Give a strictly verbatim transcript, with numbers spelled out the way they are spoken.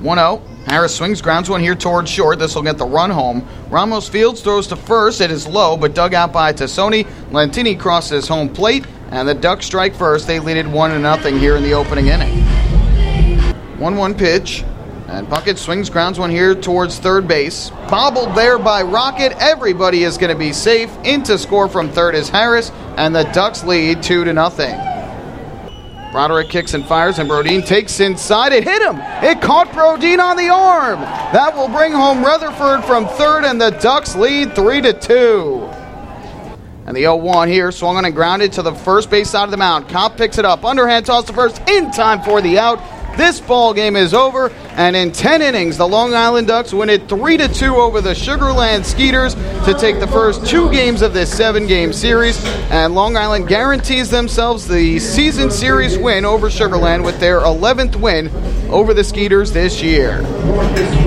one oh. Harris swings, grounds one here towards short. This will get the run home. Ramos Fields throws to first. It is low, but dug out by Tassoni. Lentini crosses home plate, and the Ducks strike first. They lead it one to nothing here in the opening inning. one one pitch, and Puckett swings, grounds one here towards third base. Bobbled there by Rocket. Everybody is going to be safe. In to score from third is Harris, and the Ducks lead two to nothing. Broderick kicks and fires, and Brodin takes inside. It hit him. It caught Brodin on the arm. That will bring home Rutherford from third, and the Ducks lead three to two. And the oh one here, swung on and grounded to the first base side of the mound. Kopp picks it up. Underhand toss to first, in time for the out. This ball game is over, and in ten innings, the Long Island Ducks win it three to two over the Sugar Land Skeeters to take the first two games of this seven-game series. And Long Island guarantees themselves the season series win over Sugar Land with their eleventh win over the Skeeters this year.